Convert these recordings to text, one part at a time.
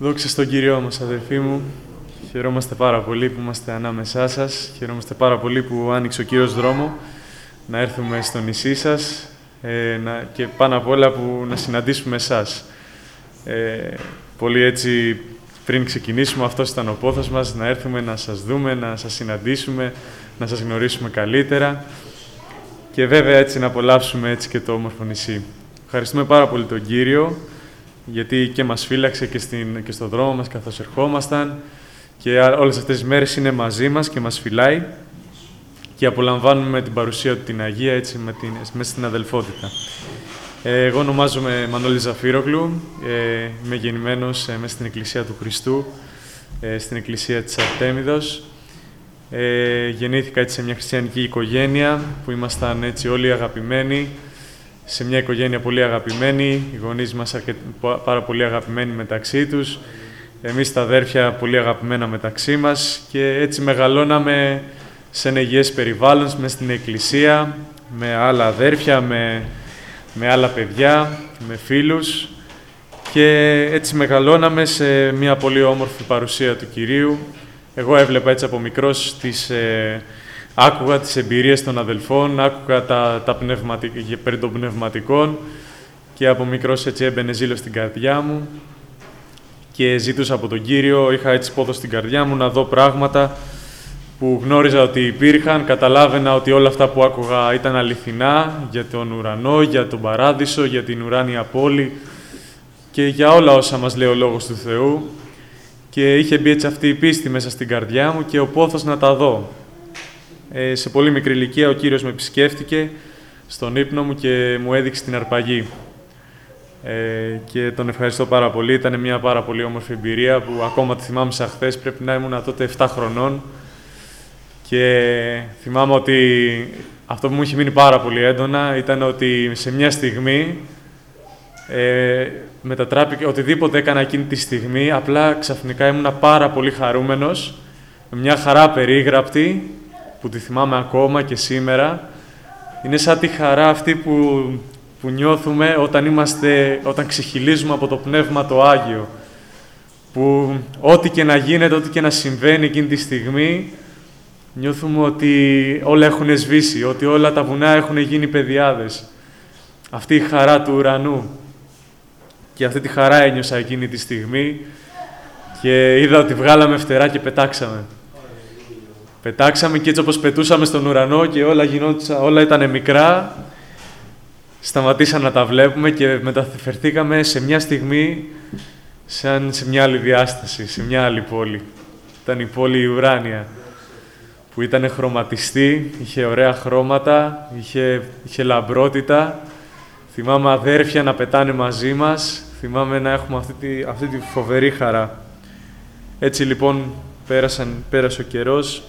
Δόξα στον Κύριό μας, αδελφοί μου. Χαιρόμαστε πάρα πολύ που είμαστε ανάμεσά σας. Χαιρόμαστε πάρα πολύ που άνοιξε ο Κύριος δρόμο να έρθουμε στο νησί σας και πάνω απ' όλα που να συναντήσουμε εσάς. Πολύ έτσι, πριν ξεκινήσουμε, αυτός ήταν ο πόθος μας, να έρθουμε να σας δούμε, να σας συναντήσουμε, να σας γνωρίσουμε καλύτερα και βέβαια έτσι να απολαύσουμε έτσι και το όμορφο νησί. Ευχαριστούμε πάρα πολύ τον Κύριο, γιατί και μας φύλαξε και στον δρόμο μας καθώς ερχόμασταν και όλες αυτές τις μέρες είναι μαζί μας και μας φυλάει και απολαμβάνουμε την παρουσία του την Αγία έτσι μέσα στην αδελφότητα. Εγώ ονομάζομαι Μανώλη Ζαφύρογλου, είμαι γεννημένος μέσα στην Εκκλησία του Χριστού, στην Εκκλησία της Αρτέμιδος. Γεννήθηκα έτσι σε μια χριστιανική οικογένεια που ήμασταν έτσι όλοι αγαπημένοι, σε μια οικογένεια πολύ αγαπημένη, οι γονείς μας πάρα πολύ αγαπημένοι μεταξύ τους, εμείς τα αδέρφια πολύ αγαπημένα μεταξύ μας και έτσι μεγαλώναμε σε ένα υγιές περιβάλλον, μέσα στην εκκλησία, με άλλα αδέρφια, με άλλα παιδιά, με φίλους και έτσι μεγαλώναμε σε μια πολύ όμορφη παρουσία του Κυρίου. Εγώ έβλεπα έτσι από μικρός άκουγα τις εμπειρίες των αδελφών, άκουγα περί των πνευματικών και από μικρός έτσι έμπαινε ζήλος στην καρδιά μου και ζητούσα από τον Κύριο, είχα έτσι πόθο στην καρδιά μου να δω πράγματα που γνώριζα ότι υπήρχαν, καταλάβαινα ότι όλα αυτά που άκουγα ήταν αληθινά για τον ουρανό, για τον παράδεισο, για την ουράνια πόλη και για όλα όσα μας λέει ο Λόγος του Θεού και είχε μπει έτσι αυτή η πίστη μέσα στην καρδιά μου και ο πόθος να τα δω. Σε πολύ μικρή ηλικία ο Κύριος με επισκέφτηκε στον ύπνο μου και μου έδειξε την αρπαγή. Και τον ευχαριστώ πάρα πολύ. Ήταν μια πάρα πολύ όμορφη εμπειρία που ακόμα τη θυμάμαι σαν χθες. Πρέπει να ήμουν τότε 7 χρονών. Και θυμάμαι ότι αυτό που μου είχε μείνει πάρα πολύ έντονα ήταν ότι σε μια στιγμή μετατράπηκε, οτιδήποτε έκανα εκείνη τη στιγμή, απλά ξαφνικά ήμουν πάρα πολύ χαρούμενος, με μια χαρά περίγραπτη, που τη θυμάμαι ακόμα και σήμερα. Είναι σαν τη χαρά αυτή που νιώθουμε όταν ξεχυλίζουμε από το Πνεύμα το Άγιο. Που ό,τι και να γίνεται, ό,τι και να συμβαίνει εκείνη τη στιγμή, νιώθουμε ότι όλα έχουν σβήσει, ότι όλα τα βουνά έχουν γίνει πεδιάδες. Αυτή η χαρά του ουρανού. Και αυτή τη χαρά ένιωσα εκείνη τη στιγμή και είδα ότι βγάλαμε φτερά και πετάξαμε. Πετάξαμε και έτσι όπως πετούσαμε στον ουρανό και όλα ήταν μικρά, σταματήσαμε να τα βλέπουμε και μεταφερθήκαμε σε μια στιγμή σαν σε μια άλλη διάσταση, σε μια άλλη πόλη. Ήταν η πόλη η ουράνια, που ήταν χρωματιστή, είχε ωραία χρώματα, είχε λαμπρότητα. Θυμάμαι αδέρφια να πετάνε μαζί μας, θυμάμαι να έχουμε αυτή τη φοβερή χαρά. Έτσι λοιπόν πέρασε ο καιρός,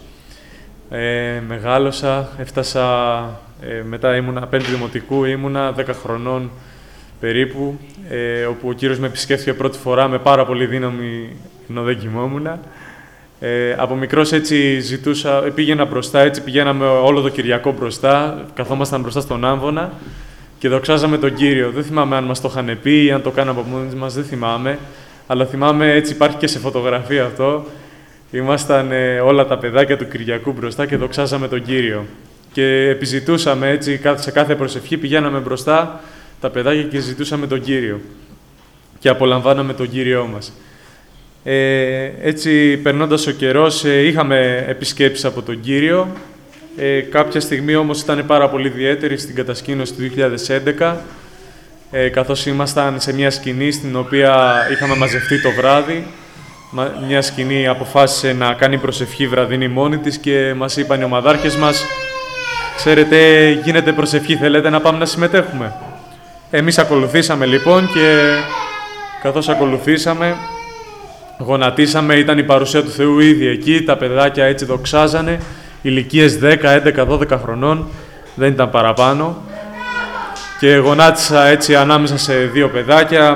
μεγάλωσα, έφτασα, μετά ήμουνα 5 δημοτικού, ήμουνα 10 χρονών περίπου, όπου ο Κύριος με επισκέφθηκε πρώτη φορά με πάρα πολύ δύναμη, ενώ δεν κοιμόμουν. Από μικρός έτσι πήγαινα μπροστά, έτσι πηγαίναμε όλο το Κυριακό μπροστά, καθόμασταν μπροστά στον άμβονα και δοξάζαμε τον Κύριο. Δεν θυμάμαι αν μας το είχαν πει ή αν το κάναμε από μόνοι μας, δεν θυμάμαι, αλλά θυμάμαι έτσι υπάρχει και σε φωτογραφία αυτό. Ήμασταν όλα τα παιδάκια του Κυριακού μπροστά και δοξάζαμε τον Κύριο. Και επιζητούσαμε έτσι, σε κάθε προσευχή πηγαίναμε μπροστά τα παιδάκια και ζητούσαμε τον Κύριο. Και απολαμβάναμε τον Κύριό μας. Έτσι, περνώντας ο καιρός, είχαμε επισκέψεις από τον Κύριο. Κάποια στιγμή όμως ήταν πάρα πολύ ιδιαίτερη στην κατασκήνωση του 2011, καθώς ήμασταν σε μια σκηνή στην οποία είχαμε μαζευτεί το βράδυ. Μια σκηνή αποφάσισε να κάνει προσευχή βραδινή μόνη της και μας είπαν οι ομαδάρχες μας «Ξέρετε, γίνεται προσευχή, θέλετε να πάμε να συμμετέχουμε?» Εμείς ακολουθήσαμε λοιπόν και καθώς ακολουθήσαμε, γονατίσαμε, ήταν η παρουσία του Θεού ήδη εκεί, τα παιδάκια έτσι δοξάζανε, ηλικίες 10, 11, 12 χρονών, δεν ήταν παραπάνω. Και γονάτισα έτσι ανάμεσα σε 2 παιδάκια,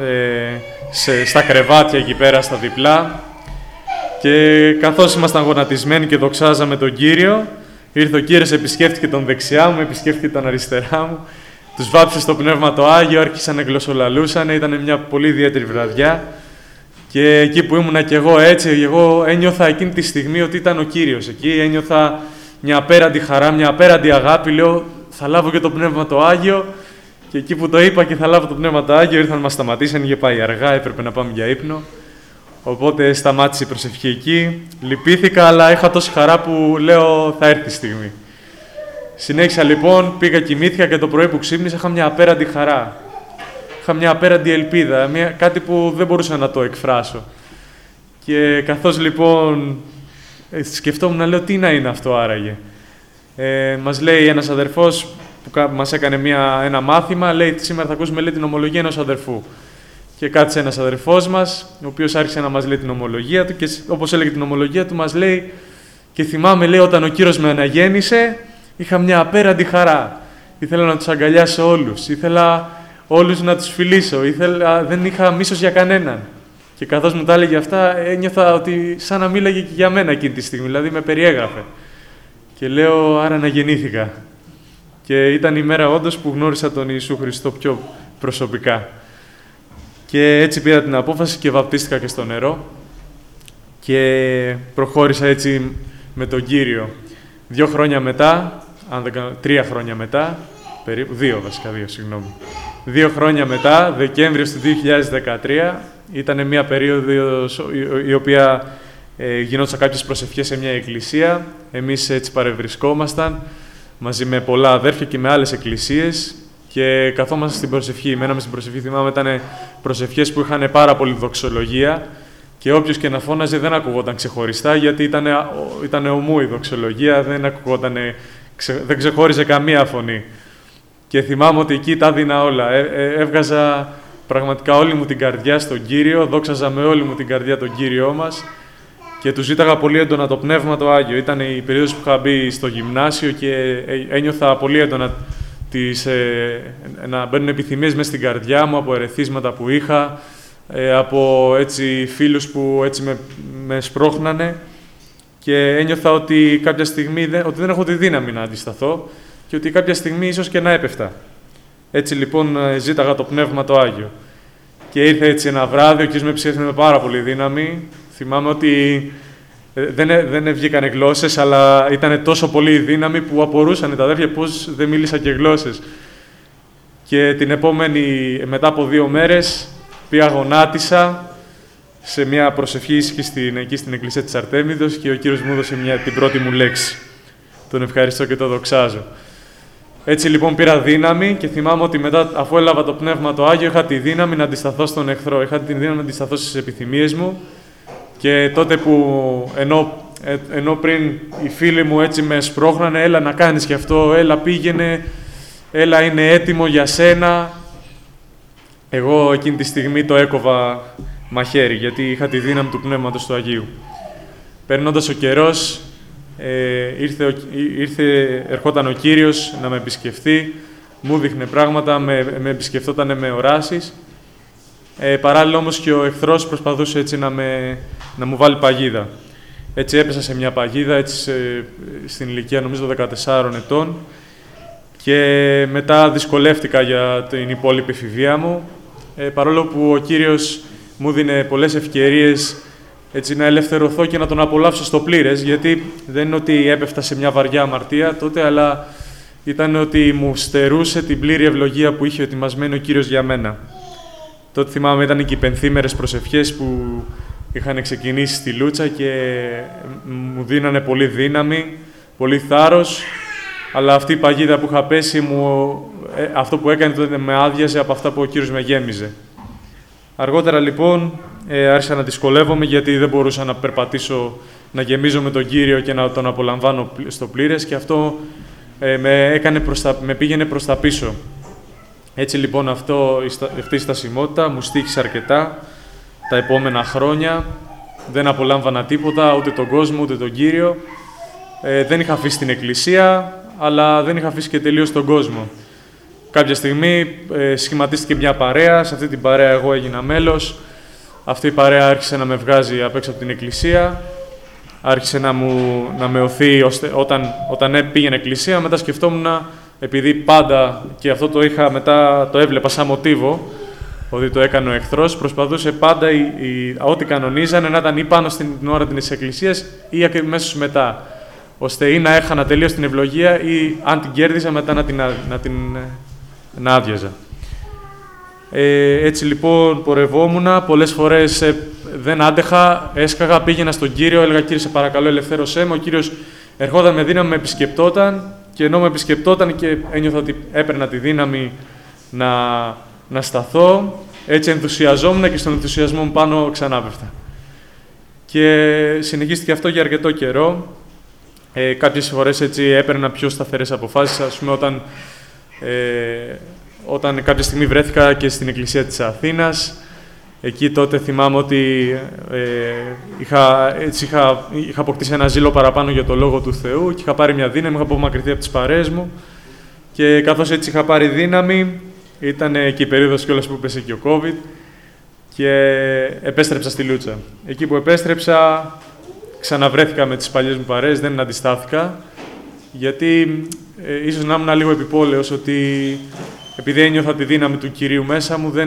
στα κρεβάτια εκεί πέρα στα διπλά. Και καθώς ήμασταν γονατισμένοι και δοξάζαμε τον Κύριο, ήρθε ο Κύριος, επισκέφτηκε τον δεξιά μου, επισκέφτηκε τον αριστερά μου, τους βάψε στο Πνεύμα το Άγιο, άρχισαν να γλωσσολαλούσαν, ήταν μια πολύ ιδιαίτερη βραδιά. Και εκεί που ήμουνα κι εγώ έτσι, εγώ ένιωθα εκείνη τη στιγμή ότι ήταν ο Κύριος. Εκεί ένιωθα μια απέραντη χαρά, μια απέραντη αγάπη. Λέω, θα λάβω και το Πνεύμα το Άγιο. Και εκεί που το είπα και θα λάβω το Πνεύμα το Άγιο, ήρθαν να μας σταματήσαν, είχε πάει αργά, έπρεπε να πάμε για ύπνο. Οπότε σταμάτησε η προσευχή εκεί. Λυπήθηκα, αλλά είχα τόση χαρά που λέω θα έρθει η στιγμή. Συνέχισα λοιπόν, πήγα, κοιμήθηκα και το πρωί που ξύπνησα είχα μια απέραντη χαρά. Είχα μια απέραντη ελπίδα, κάτι που δεν μπορούσα να το εκφράσω. Και καθώς λοιπόν σκεφτόμουν να λέω τι να είναι αυτό άραγε. Μας λέει ένας αδερφός που μας έκανε ένα μάθημα, λέει σήμερα θα ακούσουμε την ομολογία ενός αδερφού. Και κάτσε ένας αδερφός μας, ο οποίος άρχισε να μας λέει την ομολογία του και όπως έλεγε την ομολογία του μας λέει και θυμάμαι λέει όταν ο Κύριος με αναγέννησε είχα μια απέραντη χαρά. Ήθελα να τους αγκαλιάσω όλους, ήθελα όλους να τους φιλήσω, δεν είχα μίσος για κανέναν. Και καθώς μου τα έλεγε αυτά ένιωθα ότι σαν να μίλαγε και για μένα εκείνη τη στιγμή, δηλαδή με περιέγραφε. Και λέω άρα αναγεννήθηκα. Και ήταν η μέρα όντως που γνώρισα τον Ιησού Χριστό πιο προσωπικά. Και έτσι πήρα την απόφαση και βαπτίστηκα και στο νερό. Και προχώρησα έτσι με τον Κύριο. 2 χρόνια μετά, 3 χρόνια μετά, περίπου, 2 συγγνώμη. 2 χρόνια μετά, Δεκέμβριος του 2013, ήταν μια περίοδος η οποία γινόντουσαν κάποιες προσευχές σε μια εκκλησία. Εμείς έτσι παρευρισκόμασταν μαζί με πολλά αδέρφια και με άλλες εκκλησίες και καθόμασταν στην προσευχή. Μέναμε στην προσευχή, θυμάμαι, ήταν προσευχές που είχαν πάρα πολύ δοξολογία και όποιος και να φώναζε δεν ακουγόταν ξεχωριστά γιατί ήταν ομού η δοξολογία, δεν ξεχώριζε καμία φωνή. Και θυμάμαι ότι εκεί τα έδινα όλα. Έβγαζα πραγματικά όλη μου την καρδιά στον Κύριο, δόξαζα με όλη μου την καρδιά τον Κύριό μας και του ζήταγα πολύ έντονα το Πνεύμα το Άγιο. Ήταν η περίοδος που είχα μπει στο γυμνάσιο και ένιωθα πολύ έντονα να μπαίνουν επιθυμίες μες στην καρδιά μου από ερεθίσματα που είχα, από έτσι, φίλους που έτσι με σπρώχνανε και ένιωθα ότι κάποια στιγμή ότι δεν έχω τη δύναμη να αντισταθώ και ότι κάποια στιγμή ίσως και να έπεφτα. Έτσι λοιπόν ζήταγα το Πνεύμα το Άγιο. Και ήρθε έτσι ένα βράδυ, ο Κύριος με ψήφισε με πάρα πολύ δύναμη. Θυμάμαι ότι δεν βγήκανε γλώσσες, αλλά ήταν τόσο πολύ η δύναμη που απορούσαν τα αδέρφια πώς δεν μίλησα και γλώσσες. Και την επόμενη, μετά από 2 μέρες, πήγα γονάτισα σε μια προσευχή εκεί στην εκκλησία της Αρτέμιδος και ο Κύριος μου έδωσε την πρώτη μου λέξη. Τον ευχαριστώ και τον δοξάζω. Έτσι λοιπόν πήρα δύναμη και θυμάμαι ότι μετά, αφού έλαβα το Πνεύμα το Άγιο, είχα τη δύναμη να αντισταθώ στον εχθρό. Είχα τη δύναμη να αντισταθώ στις επιθυμίες μου και τότε που ενώ πριν οι φίλοι μου έτσι με σπρώχνανε, έλα να κάνεις και αυτό, έλα πήγαινε, έλα είναι έτοιμο για σένα, εγώ εκείνη τη στιγμή το έκοβα μαχαίρι, γιατί είχα τη δύναμη του Πνεύματος του Αγίου. Περνώντας ο καιρός, ερχόταν ο Κύριος να με επισκεφθεί, μου δείχνε πράγματα, με επισκεφτόταν με οράσεις. Παράλληλα όμως και ο εχθρός προσπαθούσε έτσι να μου βάλει παγίδα. Έτσι έπεσα σε μια παγίδα, έτσι στην ηλικία νομίζω 14 ετών και μετά δυσκολεύτηκα για την υπόλοιπη εφηβεία μου, παρόλο που ο Κύριος μου δίνε πολλές ευκαιρίες έτσι να ελευθερωθώ και να τον απολαύσω στο πλήρες, γιατί δεν είναι ότι έπεφτα σε μια βαριά αμαρτία τότε, αλλά ήταν ότι μου στερούσε την πλήρη ευλογία που είχε ετοιμασμένη ο Κύριος για μένα. Τότε θυμάμαι ήταν και οι πενθήμερες προσευχές που είχαν ξεκινήσει στη Λούτσα και μου δίνανε πολύ δύναμη, πολύ θάρρος, αλλά αυτή η παγίδα που είχα πέσει, αυτό που έκανε τότε με άδειαζε από αυτά που ο Κύριος με γέμιζε. Αργότερα λοιπόν άρχισα να δυσκολεύομαι γιατί δεν μπορούσα να περπατήσω, να γεμίζω με τον Κύριο και να τον απολαμβάνω στο πλήρες και αυτό με πήγαινε προς τα πίσω. Έτσι λοιπόν αυτή η στασιμότητα μου στοίχησε αρκετά τα επόμενα χρόνια. Δεν απολάμβανα τίποτα, ούτε τον κόσμο, ούτε τον Κύριο. Δεν είχα αφήσει την εκκλησία, αλλά δεν είχα αφήσει και τελείως τον κόσμο. Κάποια στιγμή σχηματίστηκε μια παρέα, σε αυτή την παρέα εγώ έγινα μέλος. Αυτή η παρέα άρχισε να με βγάζει απ' έξω από την εκκλησία. Άρχισε να με οθεί όταν πήγαινε εκκλησία. Μετά σκεφτόμουν, επειδή πάντα, και αυτό το έβλεπα σαν μοτίβο, ότι το έκανε ο εχθρός, προσπαθούσε πάντα ό,τι κανονίζανε να ήταν ή πάνω στην ώρα της Εκκλησίας ή αμέσως μετά, ώστε ή να έχανα τελείως την ευλογία ή αν την κέρδιζα μετά να άδειαζα. Έτσι λοιπόν πορευόμουνα, πολλές φορές δεν άντεχα, έσκαγα, πήγαινα στον Κύριο, έλεγα «Κύριε, σε παρακαλώ, ελευθέρωσέ με». Ο Κύριος ερχόταν με δύναμη, με επισκεπτόταν και ενώ με επισκεπτόταν και ένιωθα ότι έπαιρνα τη δύναμη να σταθώ, έτσι ενθουσιαζόμουν και στον ενθουσιασμό μου πάνω ξανάπεφτα. Και συνεχίστηκε αυτό για αρκετό καιρό. Κάποιες φορές έτσι έπαιρνα πιο σταθερές αποφάσεις, ας πούμε όταν κάποια στιγμή βρέθηκα και στην Εκκλησία της Αθήνας. Εκεί τότε θυμάμαι ότι είχα αποκτήσει ένα ζήλο παραπάνω για το Λόγο του Θεού και είχα πάρει μια δύναμη, είχα απομακρυνθεί από τις παρέες μου και καθώς έτσι είχα πάρει δύναμη, ήταν και η περίοδος κιόλας που πέσε και ο COVID και επέστρεψα στη Λούτσα. Εκεί που επέστρεψα, ξαναβρέθηκα με τις παλιές μου παρέες, δεν αντιστάθηκα, γιατί ίσως να ήμουν λίγο επιπόλαιος ότι επειδή ένιωθα τη δύναμη του Κυρίου μέσα μου,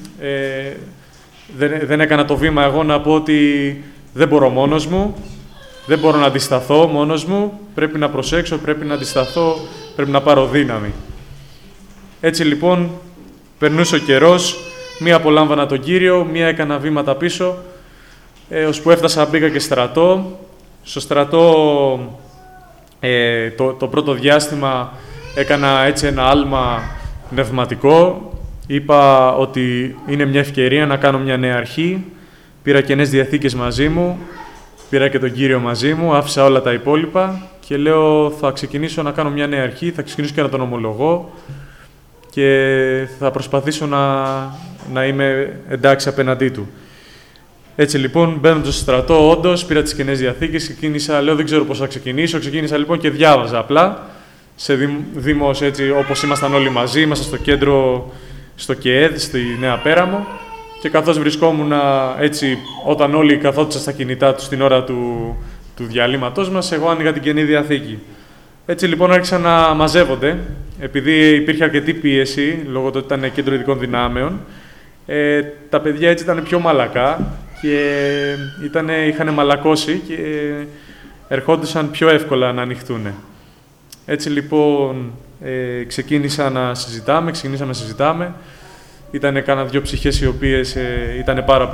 δεν έκανα το βήμα εγώ να πω ότι δεν μπορώ μόνος μου, δεν μπορώ να αντισταθώ μόνος μου, πρέπει να προσέξω, πρέπει να αντισταθώ, πρέπει να πάρω δύναμη. Έτσι λοιπόν, περνούσε ο καιρός, μία απολάμβανα τον Κύριο, μία έκανα βήματα πίσω, ώσπου έφτασα, πήγα και στρατό. Στο στρατό το πρώτο διάστημα έκανα έτσι ένα άλμα πνευματικό. Είπα ότι είναι μια ευκαιρία να κάνω μια νέα αρχή. Πήρα Καινές Διαθήκες μαζί μου, πήρα και τον Κύριο μαζί μου, άφησα όλα τα υπόλοιπα και λέω θα ξεκινήσω να κάνω μια νέα αρχή, θα ξεκινήσω και να τον ομολογώ και θα προσπαθήσω να είμαι εντάξει απέναντί του. Έτσι λοιπόν, μπαίνοντας στο στρατό, όντως πήρα τις Καινές Διαθήκες, ξεκίνησα, λέω δεν ξέρω πώς θα ξεκινήσω. Ξεκίνησα λοιπόν και διάβαζα απλά σε δήμος, έτσι όπως ήμασταν όλοι μαζί, ήμασταν στο κέντρο, στο ΚΕΕΔ, στη Νέα Πέραμο. Και καθώς βρισκόμουν έτσι, όταν όλοι καθόντουσαν στα κινητά τους την ώρα του διαλύματός μας, εγώ άνοιγα την Καινή Διαθήκη. Έτσι λοιπόν άρχισαν να μαζεύονται, επειδή υπήρχε αρκετή πίεση, λόγω του ότι ήταν κέντρο ειδικών δυνάμεων. Τα παιδιά έτσι ήταν πιο μαλακά και είχαν μαλακώσει και ερχόντουσαν πιο εύκολα να ανοιχτούν. Έτσι λοιπόν ξεκίνησαμε να συζητάμε. Ήτανε κάνα δυο ψυχές οι οποίες ήταν πάρα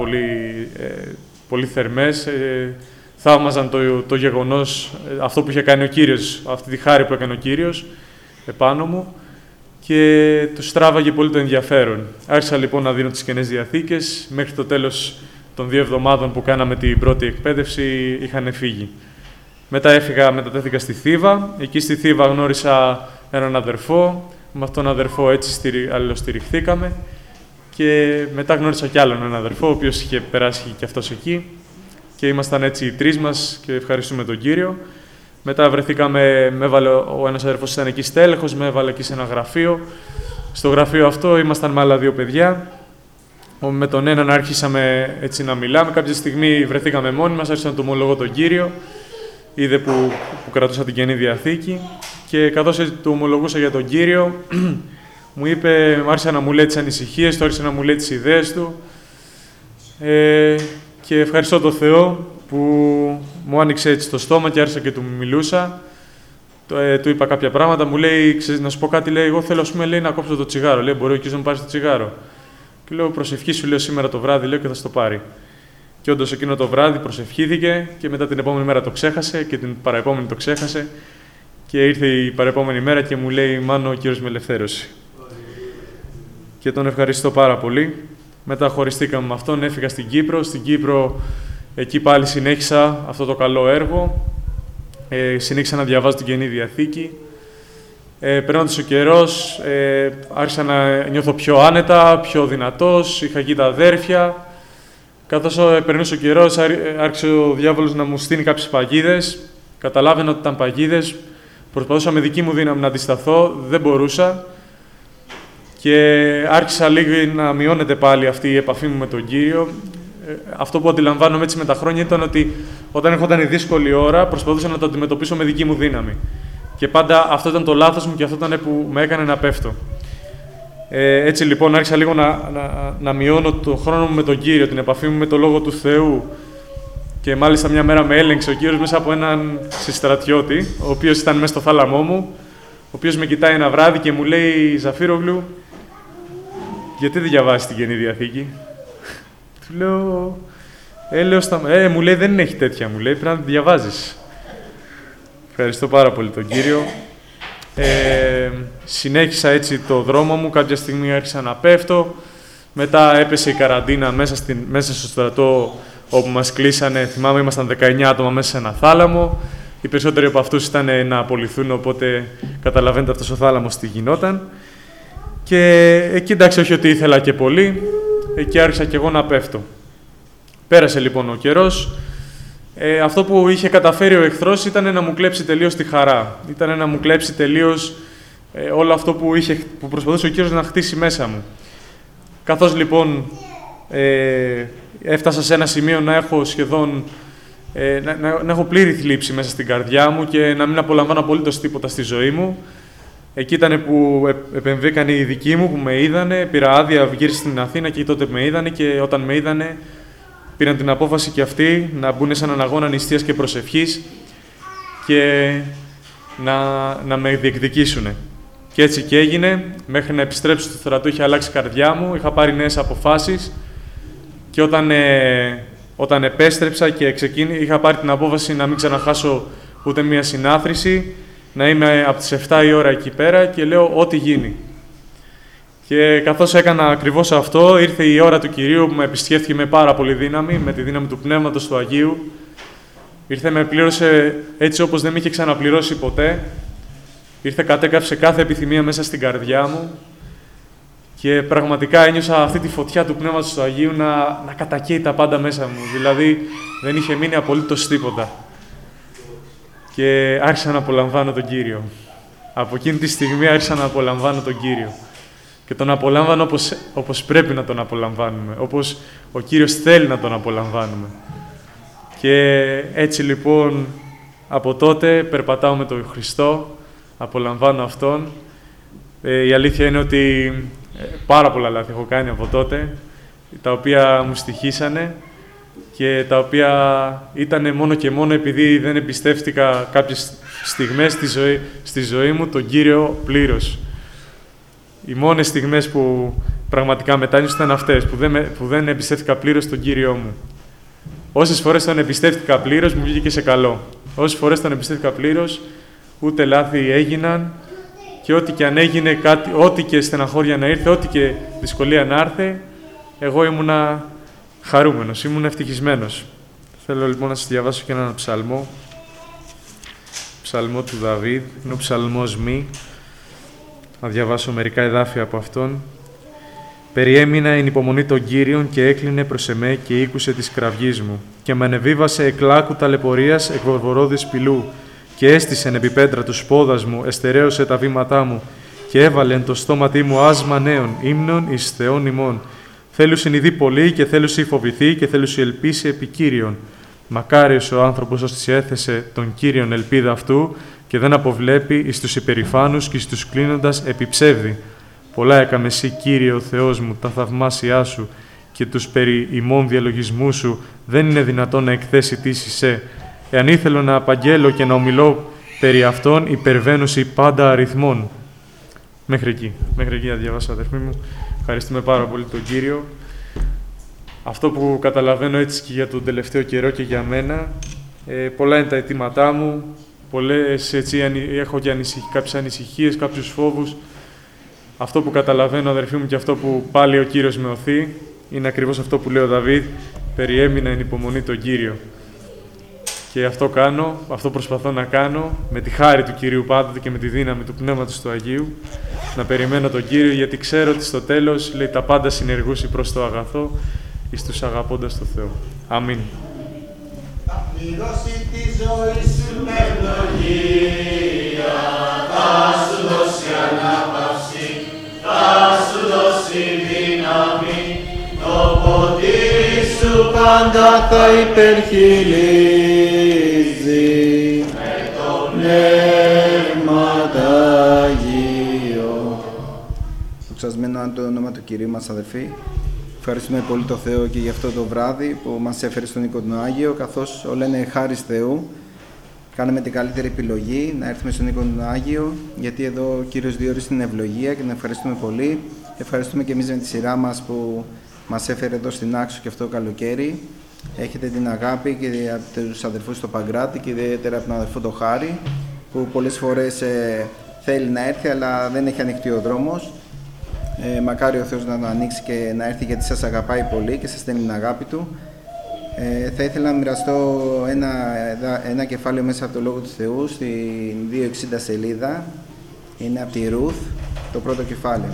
πολύ θερμές. Θαύμαζαν το γεγονός, αυτό που είχε κάνει ο Κύριος, αυτή τη χάρη που έκανε ο Κύριος επάνω μου και τους τράβαγε πολύ το ενδιαφέρον. Άρχισα λοιπόν να δίνω τις Καινές Διαθήκες. Μέχρι το τέλος των 2 εβδομάδων που κάναμε την πρώτη εκπαίδευση είχαν φύγει. Μετά μετατέθηκα στη Θήβα. Εκεί στη Θήβα γνώρισα έναν αδερφό. Με αυτόν τον αδερφό έτσι αλληλοστηριχθήκαμε. Και μετά γνώρισα κι άλλον έναν αδερφό, ο οποίος είχε περάσει κι αυτός εκεί. Και ήμασταν έτσι οι 3 μας και ευχαριστούμε τον Κύριο. Μετά ο ένας αδερφός ήταν εκεί στέλεχος, με έβαλε εκεί σε ένα γραφείο. Στο γραφείο αυτό ήμασταν με άλλα 2 παιδιά. Με τον έναν άρχισαμε έτσι να μιλάμε. Κάποια στιγμή βρεθήκαμε μόνοι μας, άρχισα να του ομολογώ τον Κύριο. Είδε που κρατούσα την Καινή Διαθήκη. Και καθώς του ομολογούσα για τον Κύριο, μου άρχισε να μου λέει τις ανησυχίες του, άρχισε να μου λέει τις ιδέες του. Και ευχαριστώ τον Θεό που μου άνοιξε έτσι το στόμα και άρχισα και του μιλούσα. Του είπα κάποια πράγματα, μου λέει, να σου πω κάτι, λέει, εγώ θέλω να κόψω το τσιγάρο. Λέει, μπορεί ο Κύριος να μου πάρει το τσιγάρο. Και λέω, προσευχή σου, λέω, σήμερα το βράδυ, λέω, και θα στο πάρει. Και όντως εκείνο το βράδυ προσευχήθηκε και μετά την επόμενη μέρα το ξέχασε και την παραεπόμενη το ξέχασε. Και ήρθε η παραεπόμενη μέρα και μου λέει, Μάνο, ο Κύριος με ελευθέρωσε. Και τον ευχαριστώ πάρα πολύ. Μετά χωριστήκαμε με αυτόν, έφυγα στην Κύπρο. Στην Κύπρο, εκεί πάλι συνέχισα αυτό το καλό έργο. Συνέχισα να διαβάζω την Καινή Διαθήκη. Περνώντας ο καιρός, άρχισα να νιώθω πιο άνετα, πιο δυνατός. Είχα εκεί τα αδέρφια. Καθώς περνούσε ο καιρός, άρχισε ο διάβολος να μου στείνει κάποιες παγίδες. Καταλάβαινα ότι ήταν παγίδες. Προσπαθούσα με δική μου δύναμη να αντισταθώ. Δεν μπορούσα. Και άρχισα λίγο να μειώνεται πάλι αυτή η επαφή μου με τον Κύριο. Αυτό που αντιλαμβάνομαι έτσι με τα χρόνια ήταν ότι όταν έρχονταν η δύσκολη ώρα, προσπαθούσα να το αντιμετωπίσω με δική μου δύναμη. Και πάντα αυτό ήταν το λάθος μου και αυτό ήταν που με έκανε να πέφτω. Έτσι λοιπόν άρχισα λίγο να μειώνω το χρόνο μου με τον Κύριο, την επαφή μου με το Λόγο του Θεού. Και μάλιστα μια μέρα με έλεγξε ο Κύριος μέσα από έναν συστρατιώτη, ο οποίος ήταν μέσα στο θάλαμό μου, ο οποίος με κοιτάει ένα βράδυ και μου λέει «Ζαφύρογλου, γιατί δεν διαβάζεις την Καινή Διαθήκη?» Του λέω μου λέει «Δεν έχει τέτοια», μου λέει «Πρέπει να τη διαβάζεις». Ευχαριστώ πάρα πολύ τον Κύριο. Συνέχισα έτσι το δρόμο μου, κάποια στιγμή άρχισα να πέφτω, μετά έπεσε η καραντίνα μέσα στο στρατό όπου μας κλείσανε, θυμάμαι ήμασταν 19 άτομα μέσα σε ένα θάλαμο, οι περισσότεροι από αυτούς ήταν να απολυθούν, οπότε καταλαβαίνετε αυτός ο θάλαμος τι γινόταν. Και εκεί εντάξει, όχι ότι ήθελα και πολύ, εκεί άρχισα και εγώ να πέφτω. Πέρασε λοιπόν ο καιρός. Αυτό που είχε καταφέρει ο εχθρός ήταν να μου κλέψει τελείως τη χαρά. Ήταν να μου κλέψει τελείως όλο αυτό που προσπαθούσε ο Κύριος να χτίσει μέσα μου. Καθώς λοιπόν έφτασα σε ένα σημείο να έχω σχεδόν να έχω πλήρη θλίψη μέσα στην καρδιά μου και να μην απολαμβάνω απολύτως τίποτα στη ζωή μου. Εκεί ήταν που επεμβήκαν οι δικοί μου που με είδανε. Πήρα άδεια, γύρισα στην Αθήνα και τότε με είδανε και όταν με είδανε πήραν την απόφαση και αυτοί να μπουν σε έναν αγώνα νηστείας και προσευχής και να με διεκδικήσουν. Και έτσι και έγινε. Μέχρι να επιστρέψω στο στρατό είχε αλλάξει η καρδιά μου, είχα πάρει νέες αποφάσεις και όταν επέστρεψα και είχα πάρει την απόφαση να μην ξαναχάσω ούτε μία συνάθρηση, να είμαι από τις 7 η ώρα εκεί πέρα και λέω ό,τι γίνει. Και καθώς έκανα ακριβώς αυτό, ήρθε η ώρα του Κυρίου που με επισκέφθηκε με πάρα πολύ δύναμη, με τη δύναμη του Πνεύματος του Αγίου. Ήρθε, με πλήρωσε έτσι όπως δεν με είχε ξαναπληρώσει ποτέ. Ήρθε, κατέκαψε κάθε επιθυμία μέσα στην καρδιά μου και πραγματικά ένιωσα αυτή τη φωτιά του Πνεύματος του Αγίου να κατακαίει τα πάντα μέσα μου. Δηλαδή, δεν είχε μείνει απολύτως τίποτα. Και άρχισα να απολαμβάνω τον Κύριο. Από εκείνη τη στιγμή άρχισα να απολαμβάνω τον Κύριο. Και τον απολάμβάνω όπως πρέπει να τον απολαμβάνουμε, όπως ο Κύριος θέλει να τον απολαμβάνουμε. Και έτσι λοιπόν, από τότε περπατάω με τον Χριστό, απολαμβάνω Αυτόν. Η αλήθεια είναι ότι πάρα πολλά λάθη έχω κάνει από τότε, τα οποία μου στοιχήσανε και τα οποία ήταν μόνο και μόνο επειδή δεν εμπιστεύτηκα κάποιες στιγμές στη ζωή μου τον Κύριο πλήρως. Οι μόνες στιγμές που πραγματικά μετάνιωσα ήταν αυτές, που δεν εμπιστεύτηκα πλήρως τον Κύριό μου. Όσες φορές τον εμπιστεύτηκα πλήρως, μου βγήκε σε καλό. Όσες φορές τον εμπιστεύτηκα πλήρως, ούτε λάθη έγιναν και ό,τι και αν έγινε, ό,τι και στεναχώρια να ήρθε, ό,τι και δυσκολία να έρθει, εγώ ήμουνα χαρούμενος, ήμουν ευτυχισμένος. Θέλω λοιπόν να σας διαβάσω και έναν ψαλμό. Ψαλμό του Δαβίδ, είναι ο ψαλμός Μη. Να διαβάσω μερικά εδάφια από αυτόν. «Περιέμεινα εν υπομονή των Κύριων και έκλεινε προς εμέ και ήκουσε της κραυγής μου και με ανεβίβασε εκλάκου ταλαιπωρίας εκ βορβορώδης πυλού και έστησεν επί πέτρα του σπόδας μου, εστερέωσε τα βήματά μου και έβαλεν το στόματί μου άσμα νέων, ύμνων εις Θεόν ημών. Θέλουσιν ειδεί πολύ και θέλουσι φοβηθεί και θέλουσι ελπίσει επί Κύριον. Μακάριος ο άνθρωπος ώστις έθεσε τον Κύριον ελπίδα αυτού και δεν αποβλέπει εις τους υπερηφάνους και εις τους κλείνοντας επιψεύδι. Πολλά έκαμε εσύ, Κύριε ο Θεός μου, τα θαυμάσια σου και τους περί ημών διαλογισμού σου δεν είναι δυνατόν να εκθέσει τύση σε. Εάν ήθελω να απαγγέλω και να ομιλώ περί αυτών, υπερβαίνουσι πάντα αριθμών». Μέχρι εκεί να διαβάσω, αδερφοί μου. Ευχαριστούμε πάρα πολύ τον Κύριο. Αυτό που καταλαβαίνω έτσι και για τον τελευταίο καιρό και για μένα, πολλά είναι τα αιτήματά μου, πολλές έτσι έχω και κάποιες ανησυχίες, κάποιους φόβους. Αυτό που καταλαβαίνω, αδερφοί μου, και αυτό που πάλι ο Κύριος με οθεί, είναι ακριβώς αυτό που λέει ο Δαβίδ, «Περιέμεινα εν υπομονή τον Κύριο». Και αυτό κάνω, αυτό προσπαθώ να κάνω, με τη χάρη του Κυρίου πάντοτε και με τη δύναμη του Πνεύματος του Αγίου, να περιμένω τον Κύριο, γιατί ξέρω ότι στο τέλος, λέει, τα πάντα συνεργούσι προς το αγαθό, εις τους αγαπώντας το Θεό. Αμήν. Θα πληρώσει τη ζωή σου με ευλογία, θα σου δώσει ανάπαυση, θα σου δώσει δύναμη, το ποτήρι σου πάντα θα υπερχειλίζει με το Πνεύμα Αγίο. Δοξασμένα προσχαζόμενο το όνομα του Κυρίου μας, αδερφοί. Ευχαριστούμε πολύ το Θεό και για αυτό το βράδυ που μας έφερε στον οίκο του Άγιο, καθώς όλα είναι χάρις Θεού. Κάναμε την καλύτερη επιλογή να έρθουμε στον οίκο του Άγιο, γιατί εδώ ο Κύριος διόρισε την ευλογία και να ευχαριστούμε πολύ. Ευχαριστούμε και εμείς με τη σειρά μας που μας έφερε εδώ στην Άξο και αυτό το καλοκαίρι. Έχετε την αγάπη και από τους αδερφούς στο Παγκράτη και ιδιαίτερα από τον αδερφό το Χάρη, που πολλές φορές θέλει να έρθει αλλά δεν έχει ανοιχτεί ο δρόμος. Μακάρι ο Θεός να το ανοίξει και να έρθει, γιατί σας αγαπάει πολύ και σας στέλνει την αγάπη Του. Θα ήθελα να μοιραστώ ένα κεφάλαιο μέσα από το Λόγο του Θεού στην 260 σελίδα. Είναι από τη Ρουθ, το πρώτο κεφάλαιο.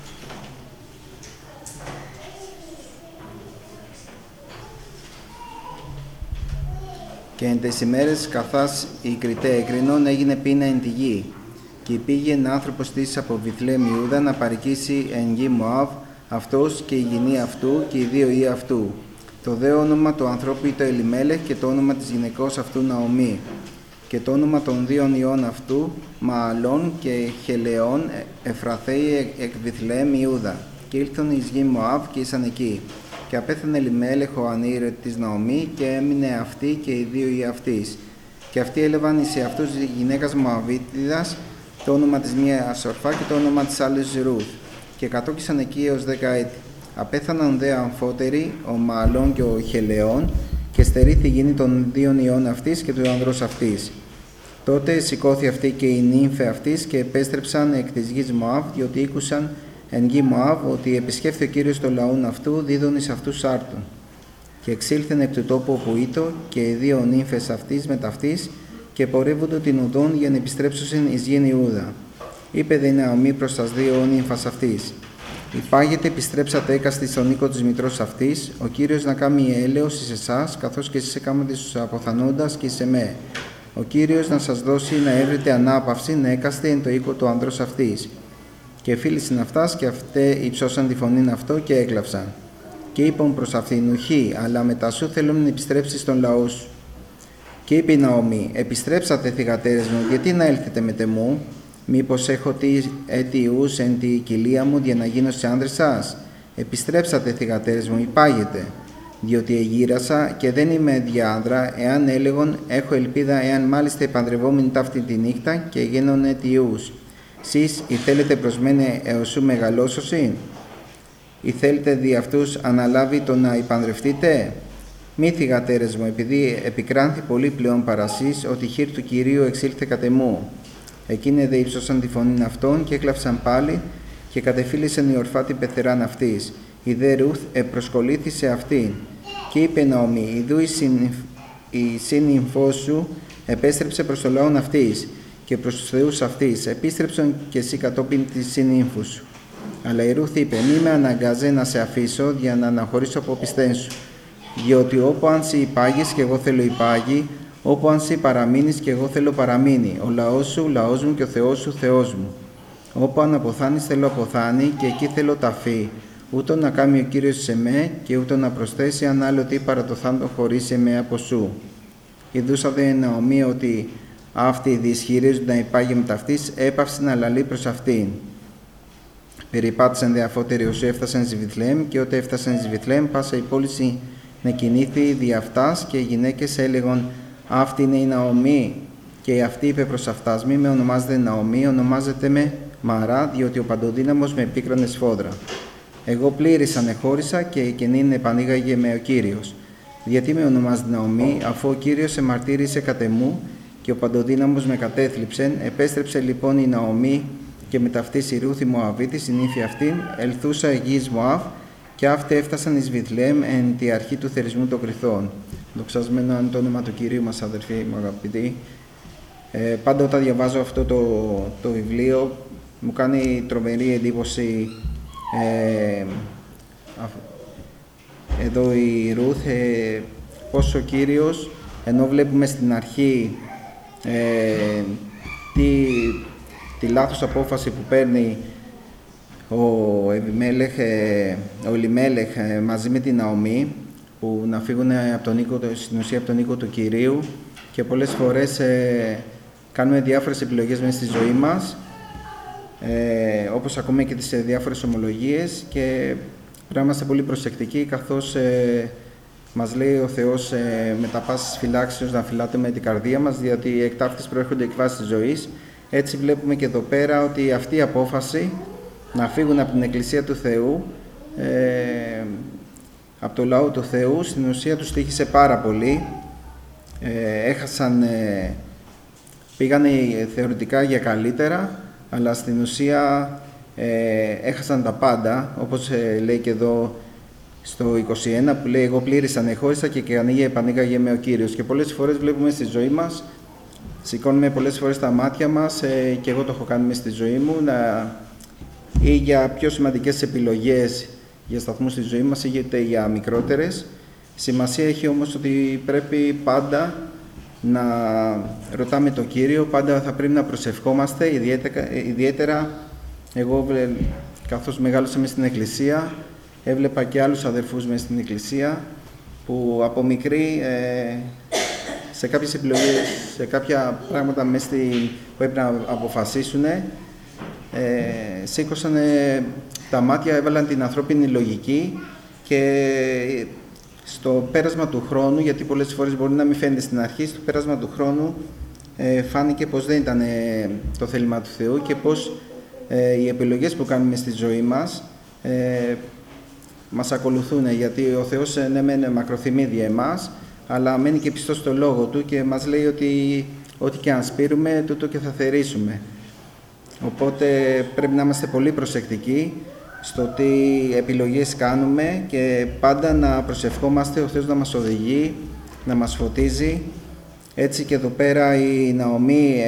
Και εν τες ημέρες καθάς η Κριτέ έκρινον έγινε πείνα εν τη γη. Και πήγε ένα άνθρωπος της από Βιθλέμ Ιούδα να παρικήσει εν γη Μωάβ, αυτός και η γυνή αυτού και οι δύο ιοί αυτού. Το δε όνομα του ανθρώπου ήταν Ελιμέλεχ και το όνομα της γυναικός αυτού Ναομή. Και το όνομα των δύο ιών αυτού Μααλών και Χελεών Εφραθέοι εκ Βιθλέμ Ιούδα. Και ήλθον εις γη Μωάβ και ήσαν εκεί. Και απέθανε Ελιμέλεχ ο ανήρ της Ναομή και έμεινε αυτή και οι δύο ιοί αυτής. Και αυτοί έλαβαν εις αυτούς γυναίκας Μωαβίτιδας το όνομα της μίας Ορφά και το όνομα της άλλης Ρουθ. Και κατόκισαν εκεί έως 10 έτη. Απέθαναν δε αμφότεροι ο Μααλών και ο Χελεών και στερήθη γυνή των δύο ιών αυτής και του ανδρός αυτής. Τότε σηκώθη αυτή και η νύμφε αυτής και επέστρεψαν εκ της γης Μωάβ, διότι ήκουσαν εν γη Μωάβ ότι επισκέφθη ο Κύριος το λαούν αυτού, δίδων εις αυτούς άρτων. Και εξήλθεν εκ του τόπου όπου ήτο και οι δύο νύμφες αυτής με ταυτής και πορεύοντο την ουδών για να επιστρέψωσιν εις γην Ιούδα. Είπε δε Ναομή προς τας δύο νύμφας αυτής: Υπάγετε, επιστρέψατε έκαστη στον οίκο της μητρός αυτής, ο Κύριος να κάνει έλεος εις εσάς, καθώς και εσείς έκαμετε στους αποθανόντας και εις εμέ. Ο Κύριος να σας δώσει να έβρετε ανάπαυση, να έκαστε εν το οίκο του άνδρος αυτής. Και φίλησιν αυτάς και αυτέ υψώσαν τη φωνήν αυτό και έκλαψαν. Και είπαν προς αυτήν: Ουχή, αλλά μετά σου θέλουμε να επιστρέψεις στον λαό σου. Και είπε η Ναομή: Επιστρέψατε, θυγατέρες μου, γιατί να έλθετε μετ' εμού? Μήπως έχω τι αιτιούς εν τη κοιλία μου για να γίνω σε άνδρες σας? Επιστρέψατε, θυγατέρες μου, υπάγετε. Διότι εγύρασα και δεν είμαι διάνδρα, εάν έλεγον έχω ελπίδα, εάν μάλιστα επανδρευόμην ταύτη τη νύχτα και γίνον αιτιούς. Σεις ή θέλετε προς μένε έως σου μεγαλώσωσιν? Ή θέλετε δι' αυτούς αναλάβει το να υπανδρευτείτε? Μη, θυγατέρες μου, επειδή επικράνθη πολύ πλέον παρασύς, ότι χείρ του Κυρίου εξήλθε κατ' εμού. Εκείνοι δε ύψωσαν τη φωνήν αυτών και έκλαψαν πάλι και κατεφίλησαν η ορφά την πεθεράν αυτής. Η δε Ρουθ επροσκολήθη σε αυτήν. Και είπε Ναομή: Ιδού η σύνυμφός σου επέστρεψε προς το λαόν αυτής και προς τους θεούς αυτής. Επίστρεψον και εσύ κατόπιν της συνύμφου σου. Αλλά η Ρουθ είπε: Μη με αναγκάζε να σε αφήσω για να αναχωρήσω από πιστέν σου. Διότι όπου αν σε υπάγεις και εγώ θέλω υπάγει, όπου αν σε παραμείνεις και εγώ θέλω παραμείνει, ο λαός σου λαός μου και ο Θεός σου Θεός μου. Όπου αν αποθάνεις θέλω αποθάνει και εκεί θέλω ταφή. Ούτω να κάνει ο Κύριος σε με και ούτω να προσθέσει αν άλλο τι παρατοθάντο χωρίς εμέ από σου. Ιδούσα δε Ναομή ότι αυτοί διισχυρίζουν να υπάγει με ταυτής, έπαυσε να λαλεί προς αυτήν. Περιπάτησαν δε αφότεροι όσοι έφτασαν εις Βιθλέμ και όταν έφτασαν εις Βιθλέμ πάσα η πόληση να κινήθη δι' αυτάς και οι γυναίκες έλεγον: Αυτή είναι η Ναομή. Και αυτή είπε προς αυτάς: Μη με ονομάζετε Ναομή, ονομάζετε με Μαρά, διότι ο Παντοδύναμος με επίκρανε σφόδρα. Εγώ πλήρης ανεχώρησα και εκείνην επανήγαγε με ο Κύριος. Γιατί με ονομάζετε Ναομή, αφού ο Κύριος εμαρτύρησε κατ' εμού και ο Παντοδύναμος με κατέθλιψεν? Επέστρεψε λοιπόν η Ναομή και με ταυτής η Ρούθ η Μωαβίτη, συνήφη αυτήν, ελθούσα γης Μωάβ, και αυτοί έφτασαν εις Βιθλέμ εν τη αρχή του θερισμού των κρυθών. Δοξασμένο είναι το όνομα του Κυρίου μας, αδερφοί μου αγαπητοί. Πάντα όταν διαβάζω αυτό το βιβλίο μου κάνει τρομερή εντύπωση εδώ η Ρούθ, πως ο Κύριος, ενώ βλέπουμε στην αρχή τη λάθος απόφαση που παίρνει ο Ελιμέλεχ μαζί με την Ναομή, που να φύγουν στην ουσία από τον οίκο του Κυρίου, και πολλές φορές κάνουμε διάφορες επιλογές μέσα στη ζωή μας όπως ακούμε και τις διάφορες ομολογίες, και πρέπει να είμαστε πολύ προσεκτικοί, καθώς μας λέει ο Θεός με τα πάσης φυλάξεως να φυλάτουμε την καρδία μας, διότι οι εκτάφτες προέρχονται εκ βάσης της ζωής. Έτσι βλέπουμε και εδώ πέρα ότι αυτή η απόφαση να φύγουν από την Εκκλησία του Θεού, από το λαό του Θεού, στην ουσία τους τύχησε πάρα πολύ. Πήγανε θεωρητικά για καλύτερα, αλλά στην ουσία έχασαν τα πάντα, όπως λέει και εδώ στο 21, που λέει «Εγώ πλήρης ανεχώρησα και επανήγαγε με ο Κύριος». Και πολλές φορές βλέπουμε στη ζωή μας, σηκώνουμε πολλές φορές τα μάτια μας, και εγώ το έχω κάνει μέσα στη ζωή μου, ή για πιο σημαντικές επιλογές για σταθμούς στη ζωή μας, είτε για μικρότερες. Σημασία έχει όμως ότι πρέπει πάντα να ρωτάμε τον Κύριο, πάντα θα πρέπει να προσευχόμαστε, ιδιαίτερα εγώ, καθώς μεγάλωσα μες στην Εκκλησία, έβλεπα και άλλους αδερφούς μες στην Εκκλησία που από μικροί σε κάποιες επιλογές, σε κάποια πράγματα που έπρεπε να αποφασίσουν, σήκωσαν τα μάτια, έβαλαν την ανθρώπινη λογική, και στο πέρασμα του χρόνου, γιατί πολλές φορές μπορεί να μην φαίνεται στην αρχή, στο πέρασμα του χρόνου φάνηκε πως δεν ήταν το θέλημα του Θεού, και πως οι επιλογές που κάνουμε στη ζωή μας μας ακολουθούν, γιατί ο Θεός ναι μεν μακροθυμεί δια εμάς, αλλά μένει και πιστός στο λόγο Του και μας λέει ότι ό,τι και αν σπείρουμε, τούτο και θα θερήσουμε. Οπότε πρέπει να είμαστε πολύ προσεκτικοί στο τι επιλογές κάνουμε, και πάντα να προσευχόμαστε ο Θεός να μας οδηγεί, να μας φωτίζει. Έτσι και εδώ πέρα η Ναομή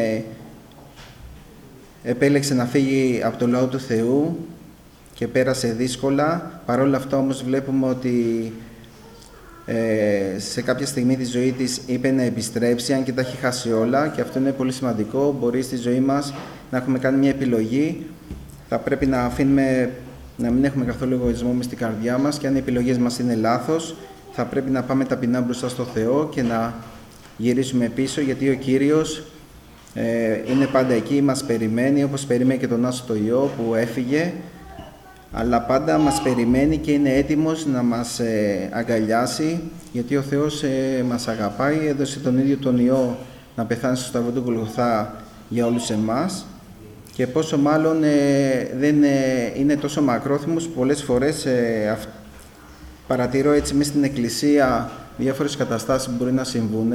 επέλεξε να φύγει από το λαό του Θεού και πέρασε δύσκολα. Παρ' όλα αυτά όμως βλέπουμε ότι σε κάποια στιγμή τη ζωή της είπε να επιστρέψει, αν και τα έχει χάσει όλα, και αυτό είναι πολύ σημαντικό. Μπορεί στη ζωή μας να έχουμε κάνει μια επιλογή, θα πρέπει να μην έχουμε καθόλου εγωισμό μες στην καρδιά μας, και αν οι επιλογές μας είναι λάθος, θα πρέπει να πάμε ταπεινά μπροστά στο Θεό και να γυρίσουμε πίσω, γιατί ο Κύριος είναι πάντα εκεί, μας περιμένει, όπως περιμένει και τον Άσο το Υιό που έφυγε, αλλά πάντα μας περιμένει και είναι έτοιμος να μας αγκαλιάσει, γιατί ο Θεός μας αγαπάει, έδωσε τον ίδιο τον Υιό να πεθάνει στο σταυρό του Γολγοθά για όλους εμάς, και πόσο μάλλον δεν είναι τόσο μακρόθυμος που πολλές φορές παρατηρώ έτσι μέσα στην Εκκλησία διάφορες καταστάσεις που μπορεί να συμβούν,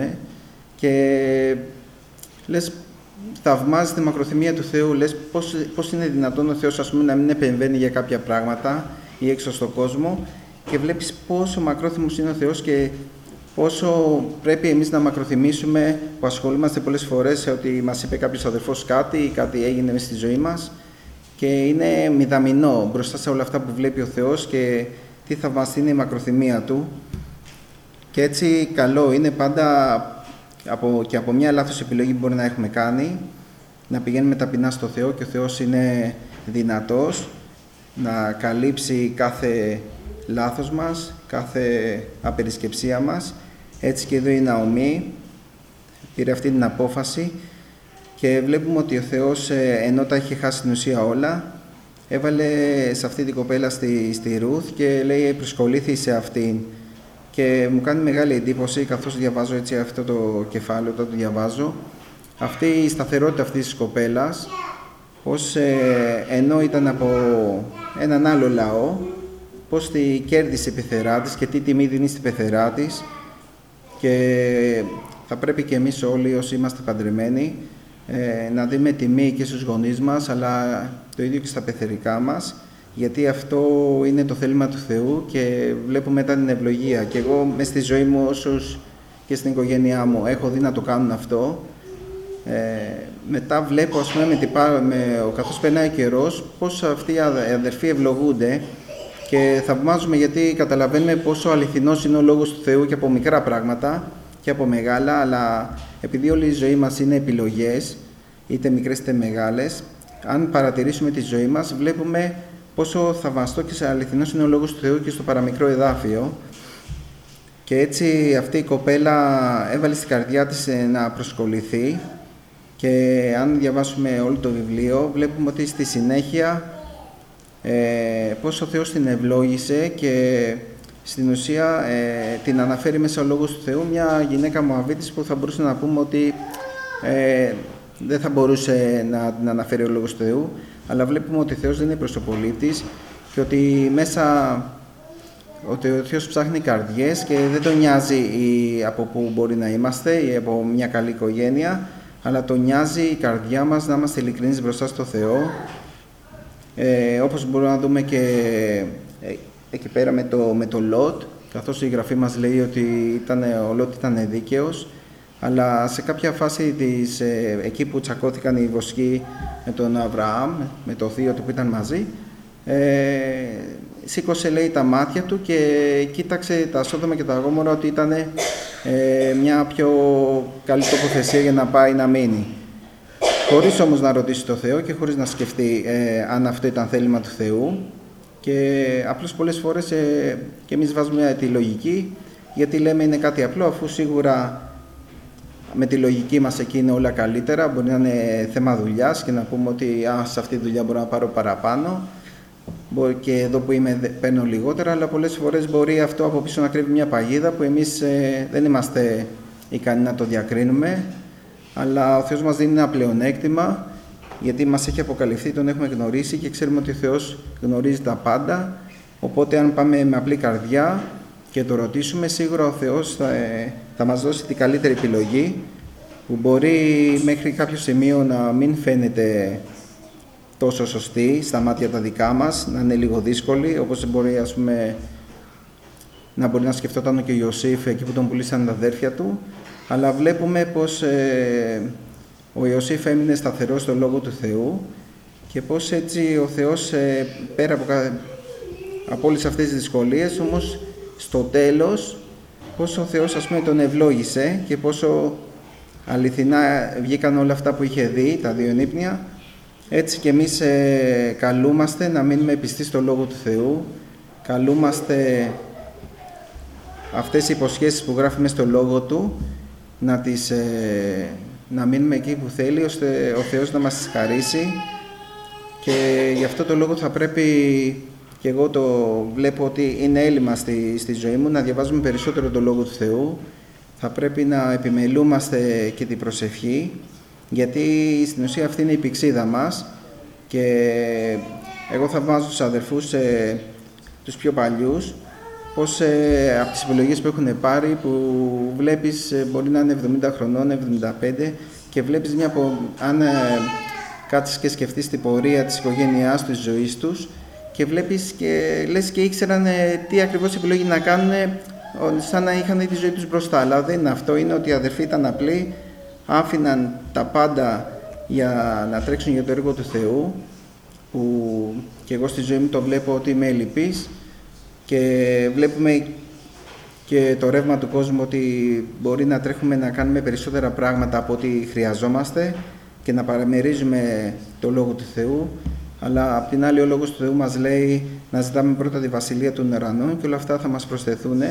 και λες, θαυμάζεις τη μακροθυμία του Θεού, λες πώς είναι δυνατόν ο Θεός, ας πούμε, να μην επεμβαίνει για κάποια πράγματα ή έξω στον κόσμο, και βλέπεις πόσο μακρόθυμος είναι ο Θεός και πόσο πρέπει εμείς να μακροθυμήσουμε, που ασχολούμαστε πολλές φορές ότι μας είπε κάποιος αδερφός κάτι ή κάτι έγινε μέσα στη ζωή μας, και είναι μηδαμινό μπροστά σε όλα αυτά που βλέπει ο Θεός και τι θαυμαστή είναι η μακροθυμία Του. Και έτσι καλό είναι πάντα και από μια λάθος επιλογή που μπορεί να έχουμε κάνει, να πηγαίνουμε ταπεινά στο Θεό, και ο Θεός είναι δυνατός να καλύψει κάθε λάθος μας, κάθε απερισκεψία μας. Έτσι και εδώ η Ναομή πήρε αυτή την απόφαση, και βλέπουμε ότι ο Θεός, ενώ τα είχε χάσει την ουσία όλα, έβαλε σε αυτή την κοπέλα στη Ρούθ και λέει προσκολήθη σε αυτήν. Και μου κάνει μεγάλη εντύπωση, καθώς διαβάζω έτσι αυτό το κεφάλαιο, όταν το διαβάζω, αυτή η σταθερότητα αυτής της κοπέλας, πως ενώ ήταν από έναν άλλο λαό, πως τη κέρδισε η πεθερά της και τι τιμή δίνει στην πεθερά της, και θα πρέπει και εμείς όλοι όσοι είμαστε παντρεμένοι να δίνουμε τιμή και στους γονείς μας, αλλά το ίδιο και στα πεθερικά μας, γιατί αυτό είναι το θέλημα του Θεού και βλέπουμε μετά την ευλογία. Και εγώ μες στη ζωή μου, όσους και στην οικογένειά μου έχω δει να το κάνουν αυτό, μετά βλέπω, ας πούμε, καθώς περνάει ο καιρός, πώς αυτοί οι αδερφοί ευλογούνται, και θαυμάζουμε, γιατί καταλαβαίνουμε πόσο αληθινός είναι ο Λόγος του Θεού και από μικρά πράγματα και από μεγάλα, αλλά επειδή όλη η ζωή μας είναι επιλογές, είτε μικρές είτε μεγάλες, αν παρατηρήσουμε τη ζωή μας, βλέπουμε πόσο θαυμαστό και αληθινός είναι ο Λόγος του Θεού και στο παραμικρό εδάφιο. Και έτσι αυτή η κοπέλα έβαλε στην καρδιά της να προσκοληθεί, Και αν διαβάσουμε όλο το βιβλίο, βλέπουμε ότι στη συνέχεια πώς ο Θεός την ευλόγησε και στην ουσία την αναφέρει μέσα ο Λόγος του Θεού, μια γυναίκα Μωαβίτης που θα μπορούσε να πούμε ότι δεν θα μπορούσε να την αναφέρει ο Λόγος του Θεού, αλλά βλέπουμε ότι ο Θεός δεν είναι προς το πολίτης και ότι ότι ο Θεός ψάχνει καρδιές και δεν τον νοιάζει από πού μπορεί να είμαστε ή από μια καλή οικογένεια, αλλά τον νοιάζει η καρδιά μας να είμαστε ειλικρινείς μπροστά στο Θεό. Όπως μπορούμε να δούμε και εκεί πέρα με το Λότ, καθώς η Γραφή μας λέει ότι ο Λότ ήταν δίκαιος, αλλά σε κάποια φάση εκεί που τσακώθηκαν οι βοσκοί με τον Αβραάμ, με το θείο του που ήταν μαζί, σήκωσε, λέει, τα μάτια του και κοίταξε τα Σόδομα και τα Γόμορα ότι ήταν μια πιο καλή τοποθεσία για να πάει να μείνει. Χωρίς όμως να ρωτήσει το Θεό και χωρίς να σκεφτεί αν αυτό ήταν θέλημα του Θεού. Και απλώς πολλές φορές και εμείς βάζουμε τη λογική, γιατί λέμε είναι κάτι απλό, αφού σίγουρα με τη λογική μας εκεί είναι όλα καλύτερα. Μπορεί να είναι θέμα δουλειάς και να πούμε ότι σε αυτή τη δουλειά μπορώ να πάρω παραπάνω και εδώ που είμαι παίρνω λιγότερα, αλλά πολλές φορές μπορεί αυτό από πίσω να κρύβει μια παγίδα που εμείς δεν είμαστε ικανοί να το διακρίνουμε, αλλά ο Θεός μας δίνει ένα πλεονέκτημα, γιατί μας έχει αποκαλυφθεί, τον έχουμε γνωρίσει και ξέρουμε ότι ο Θεός γνωρίζει τα πάντα. Οπότε αν πάμε με απλή καρδιά και το ρωτήσουμε, σίγουρα ο Θεός θα μας δώσει την καλύτερη επιλογή, που μπορεί μέχρι κάποιο σημείο να μην φαίνεται τόσο σωστή στα μάτια τα δικά μας, να είναι λίγο δύσκολη, όπως μπορεί, ας πούμε, να μπορεί να σκεφτόταν και ο Ιωσήφ εκεί που τον πουλήσαν τα αδέρφια του, αλλά βλέπουμε πως ο Ιωσήφ έμεινε σταθερός στο Λόγο του Θεού και πως έτσι ο Θεός πέρα από όλες αυτές τις δυσκολίες, όμως στο τέλος πως ο Θεός, ας πούμε, τον ευλόγησε και πόσο αληθινά βγήκαν όλα αυτά που είχε δει, τα δύο νύπνια. Έτσι και εμείς καλούμαστε να μείνουμε πιστοί στο Λόγο του Θεού, καλούμαστε αυτές οι υποσχέσεις που γράφουμε στο Λόγο Του να μείνουμε εκεί που θέλει, ώστε ο Θεός να μας χαρίσει. Και γι' αυτό το λόγο θα πρέπει, και εγώ το βλέπω ότι είναι έλλειμμα στη ζωή μου, να διαβάζουμε περισσότερο το Λόγο του Θεού. Θα πρέπει να επιμελούμαστε και την προσευχή, γιατί στην ουσία αυτή είναι η πηξίδα μας. Και εγώ θαυμάζω τους αδερφούς, τους πιο παλιούς, πως από τις επιλογές που έχουν πάρει, που βλέπεις μπορεί να είναι 70 χρονών, 75, και βλέπεις αν κάτσεις και σκεφτείς την πορεία της οικογένειάς τους, της ζωής τους, και βλέπεις και λες και ήξεραν τι ακριβώς επιλογή να κάνουν, σαν να είχαν τη ζωή τους μπροστά. Αλλά δεν είναι αυτό, είναι ότι οι αδερφοί ήταν απλοί, άφηναν τα πάντα για να τρέξουν για το έργο του Θεού, που και εγώ στη ζωή μου το βλέπω ότι είμαι ελλειπής, και βλέπουμε και το ρεύμα του κόσμου ότι μπορεί να τρέχουμε να κάνουμε περισσότερα πράγματα από ό,τι χρειαζόμαστε και να παραμερίζουμε το Λόγο του Θεού, αλλά απ' την άλλη ο Λόγος του Θεού μας λέει να ζητάμε πρώτα τη Βασιλεία των Ουρανών και όλα αυτά θα μας προσθεθούν.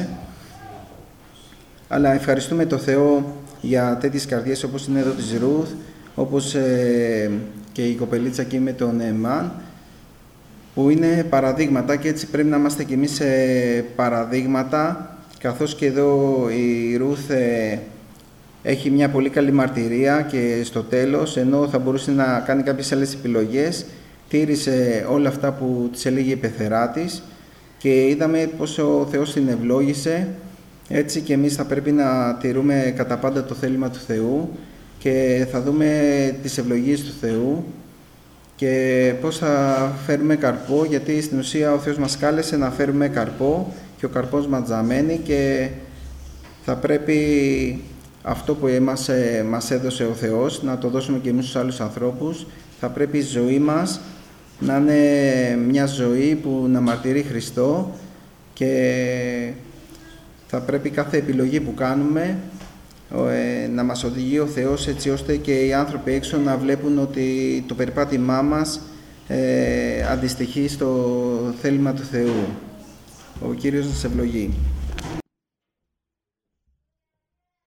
Αλλά ευχαριστούμε το Θεό για τέτοιες καρδιές όπως είναι εδώ της Ρουθ, όπως και η κοπελίτσα εκεί με τον Εμάν, που είναι παραδείγματα, και έτσι πρέπει να είμαστε κι εμείς παραδείγματα, καθώς και εδώ η Ρουθ έχει μια πολύ καλή μαρτυρία και στο τέλος, ενώ θα μπορούσε να κάνει κάποιες άλλες επιλογές, τήρησε όλα αυτά που της έλεγε η πεθερά της και είδαμε πως ο Θεός την ευλόγησε. Έτσι και εμείς θα πρέπει να τηρούμε κατά πάντα το θέλημα του Θεού και θα δούμε τις ευλογίες του Θεού και πώς θα φέρουμε καρπό, γιατί στην ουσία ο Θεός μας κάλεσε να φέρουμε καρπό και ο καρπός μας τζαμένει, και θα πρέπει αυτό που μας έδωσε ο Θεός να το δώσουμε και εμείς στους άλλους ανθρώπους. Θα πρέπει η ζωή μας να είναι μια ζωή που να μαρτυρεί Χριστό, και θα πρέπει κάθε επιλογή που κάνουμε να μας οδηγεί ο Θεός, έτσι ώστε και οι άνθρωποι έξω να βλέπουν ότι το περπάτημά μας αντιστοιχεί στο θέλημα του Θεού. Ο Κύριος σας ευλογεί.